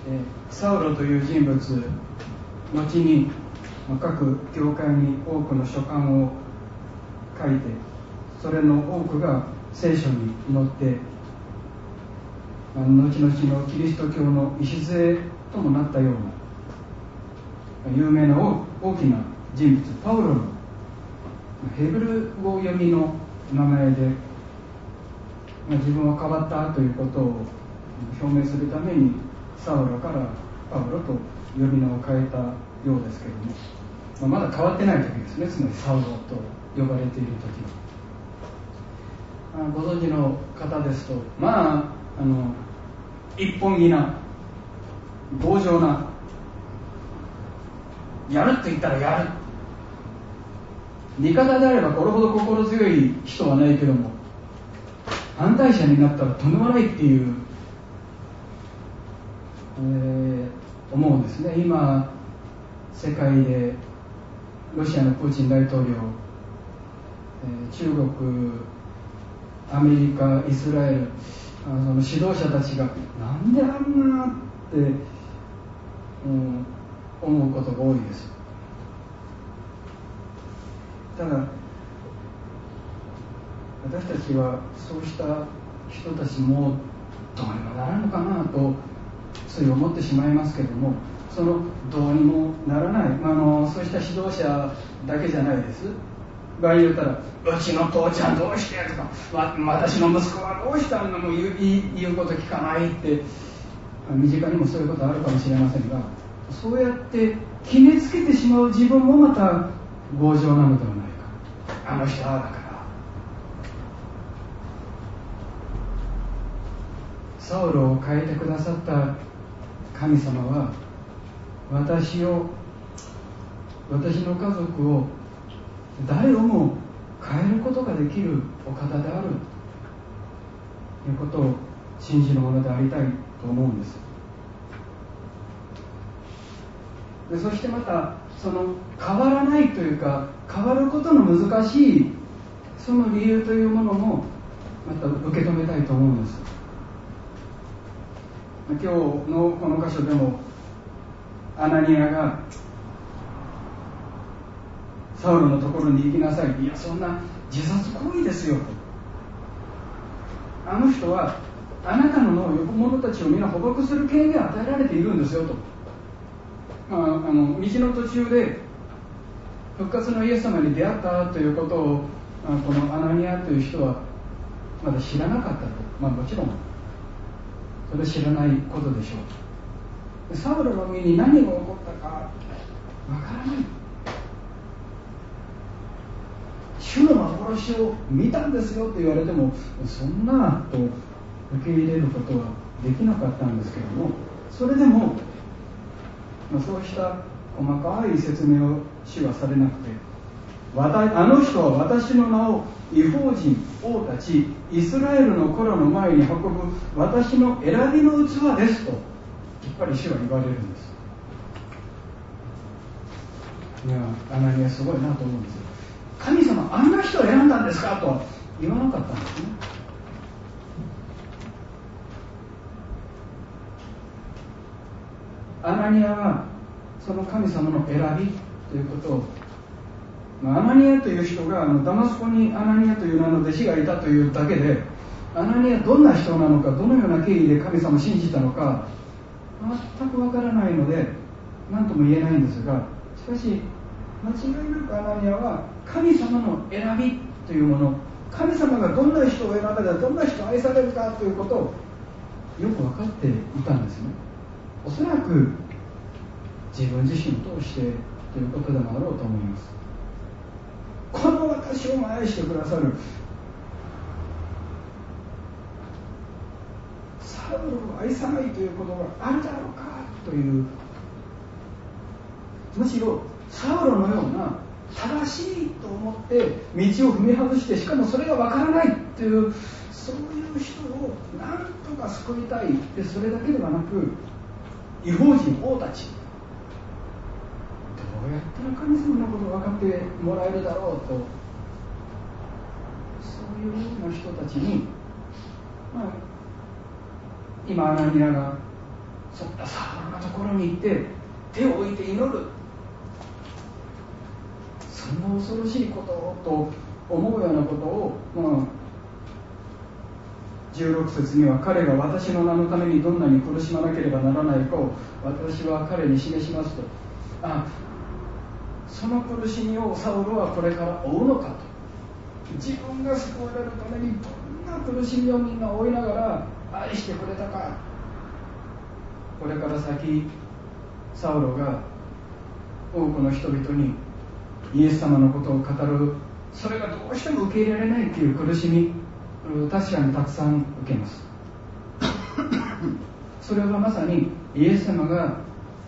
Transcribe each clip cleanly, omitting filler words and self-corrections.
サウロという人物、後に各教会に多くの書簡を書いて、それの多くが聖書に載って、後々のキリスト教の礎ともなったような有名な大きな人物、パウロのヘブル語読みの名前で、自分は変わったということを表明するためにサウロからパウロと呼び名を変えたようですけれども、まだ変わってない時ですね。つまりサウロと呼ばれている時は、ご存知の方ですと、一本気な強情な、やるって言ったらやる、味方であればこれほど心強い人はないけども、反対者になったらとんでもないっていう、思うんですね。今世界でロシアのプーチン大統領、中国、アメリカ、イスラエル、その指導者たちがなんであんなって、思うことが多いです。ただ私たちはそうした人たちもどうにもならんのかなとつい思ってしまいますけれども、そのどうにもならない、そうした指導者だけじゃないです。場合に言ったら、うちの父ちゃんどうしてとか、私の息子はどうしたのも言うこと聞かないって、身近にもそういうことあるかもしれませんが、そうやって決めつけてしまう自分もまた強情なのではないか。あの人はだから。サウロを変えてくださった神様は、私の家族を誰をも変えることができるお方であるということを信じるものでありたいと思うんです。でそしてまたその変わらないというか、変わることの難しいその理由というものもまた受け止めたいと思うんです。今日のこの箇所でもアナニアがサウロのところに行きなさい、いやそんな自殺行為ですよと、あの人はあなたの者たちを皆捕獲する権限が与えられているんですよと、道の途中で復活のイエス様に出会ったということをこのアナニアという人はまだ知らなかったと、もちろんそれは知らないことでしょう。サウロの身に何が起こったかわからない。主の幻を見たんですよと言われても、そんなと受け入れることはできなかったんですけども、それでも、そうした細かい説明を主はされなくて、あの人は私の名を異邦人、王たち、イスラエルの頃の前に運ぶ私の選びの器ですと、きっぱり主は言われるんです。いや、アナニアすごいなと思うんですよ。神様あんな人を選んだんですかとは言わなかったんですね。アナニアはその神様の選びということを、アナニアという人がダマスコにアナニアという名の弟子がいたというだけで、アナニアどんな人なのか、どのような経緯で神様を信じたのか全くわからないので何とも言えないんですが、しかし間違いなくアナニアは神様の選びというもの、神様がどんな人を選べた、どんな人を愛されるかということをよく分かっていたんですね。おそらく自分自身を通してということでもあろうと思います。この私を愛してくださるサウロを愛さないということがあるだろうかという、むしろサウロのような正しいと思って道を踏み外して、しかもそれがわからないという、そういう人を何とか救いたい。でそれだけではなく、異邦人、王たち、どうやったら神様のことを分かってもらえるだろうと、そういうような人たちに、今アナニアがそんなサウルのところに行って手を置いて祈る、そんな恐ろしいことをと思うようなことを、16節には、彼が私の名のためにどんなに苦しまなければならないかを私は彼に示しますと。その苦しみをサウルはこれから負うのかと。自分が救われるためにどんな苦しみをみんな負いながら愛してくれたか。これから先サウロが多くの人々にイエス様のことを語る、それがどうしても受け入れられないという苦しみ、確かにたくさん受けます。それはまさにイエス様が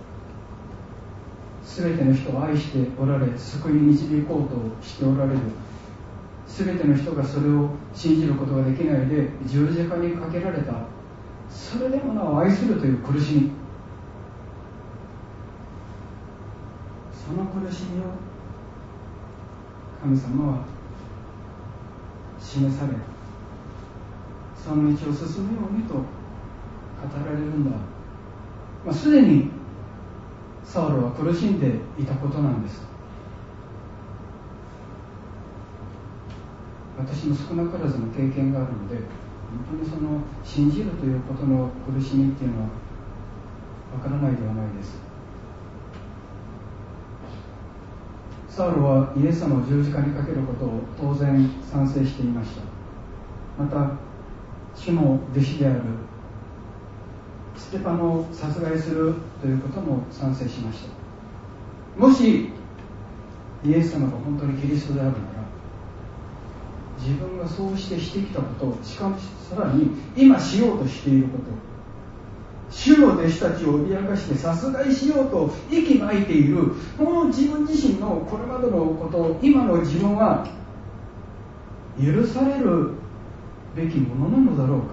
全ての人を愛しておられ、救いに導こうとしておられる、全ての人がそれを信じることができないで十字架にかけられた、それでもなお愛するという苦しみ、その苦しみを神様は示され、その道を進むようにと語られるんだ。すでにサウロは苦しんでいたことなんです。私も少なからずの経験があるので、本当にその信じるということの苦しみっていうのはわからないではないです。サウロはイエス様を十字架にかけることを当然賛成していました。また主の弟子であるステパノを殺害するということも賛成しました。もしイエス様が本当にキリストであるなら、自分がそうしてきたことを、しかもさらに今しようとしていること、主の弟子たちを脅かして殺害しようと息巻いている、この自分自身のこれまでのことを今の自分は許されるべきものなのだろうか。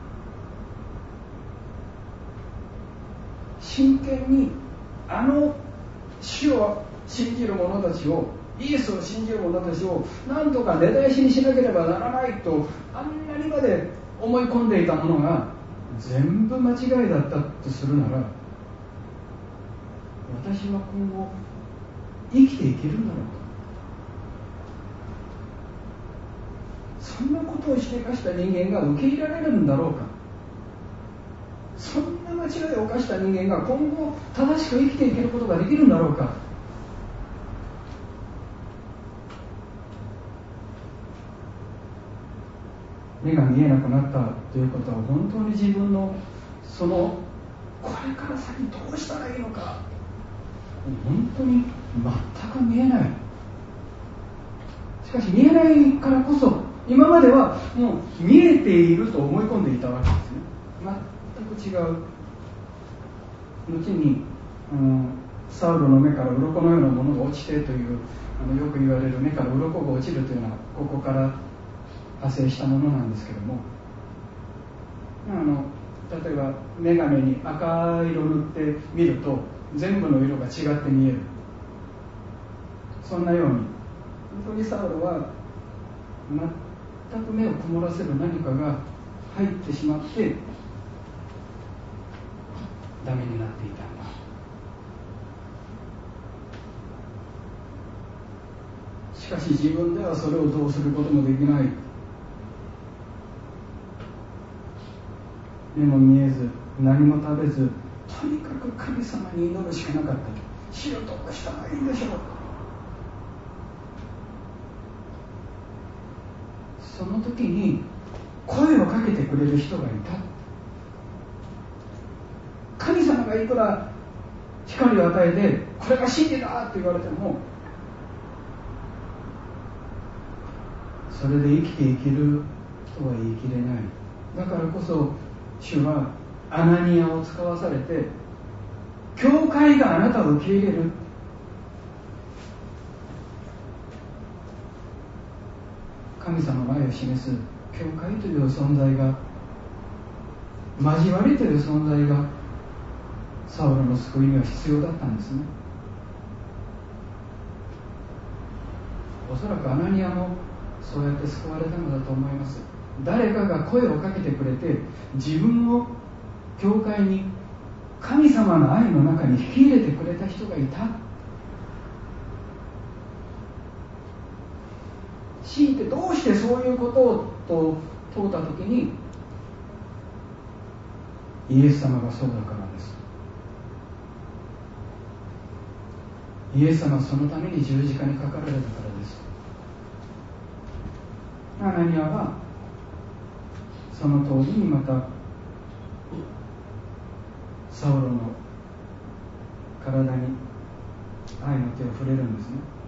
真剣に主を信じる者たちを、イエスを信じる者たちを何とか根絶やしにしなければならないと、あんなにまで思い込んでいたものが全部間違いだったとするなら、私は今後生きていけるんだろうか。そんなことをしてかした人間が受け入れられるんだろうか。そんな間違いを犯した人間が今後正しく生きていけることができるんだろうか。目が見えなくなったということは、本当に自分のそのこれから先どうしたらいいのか、本当に全く見えない。しかし見えないからこそ、今まではもう見えていると思い込んでいたわけですね。全く違う。後に、サウロの目から鱗のようなものが落ちてという、よく言われる目から鱗が落ちるというのはここから派生したものなんですけども、例えば眼鏡に赤色塗ってみると全部の色が違って見える。そんなように本当にサウロは全く目を曇らせる何かが入ってしまってダメになっていたんだ。しかし自分ではそれをどうすることもできない。目も見えず何も食べず、とにかく神様に祈るしかなかった。主よ、どうしたらいいんでしょう。その時に声をかけてくれる人がいた。神様がいくら光を与えてこれが真理だって言われても、それで生きていけるとは言い切れない。だからこそ主はアナニアを使わされて、教会があなたを受け入れる。神様の愛を示す教会という存在が、交わりという存在がサウロの救いには必要だったんですね。おそらくアナニアもそうやって救われたのだと思います。誰かが声をかけてくれて、自分を教会に神様の愛の中に引き入れてくれた人がいた。強いてどうしてそういうことをと問うたときに、イエス様がそうだからです。イエス様はそのために十字架にかかられたからです。アナニアはその通りにまたサウロの体に愛の手を触れるんですね。